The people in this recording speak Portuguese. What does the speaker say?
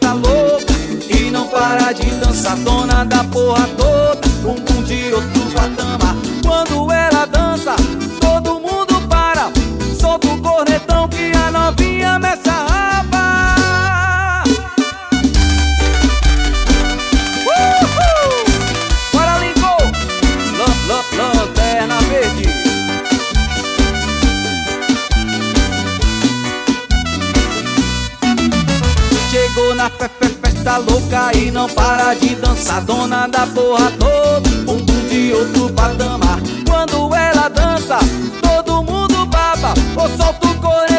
festa louca e não para de dançar, dona da porra toda, bumbum de outro patamar. Quando ela dança, todo mundo para, solta o cornetão que a novinha meça a raba. Bora, Lincoln! Lanterna Verde. Chegou na festa louca e não para de dançar, dona da porra toda, bumbum de outro patamar. Quando ela dança, todo mundo baba, ou solta o cornetão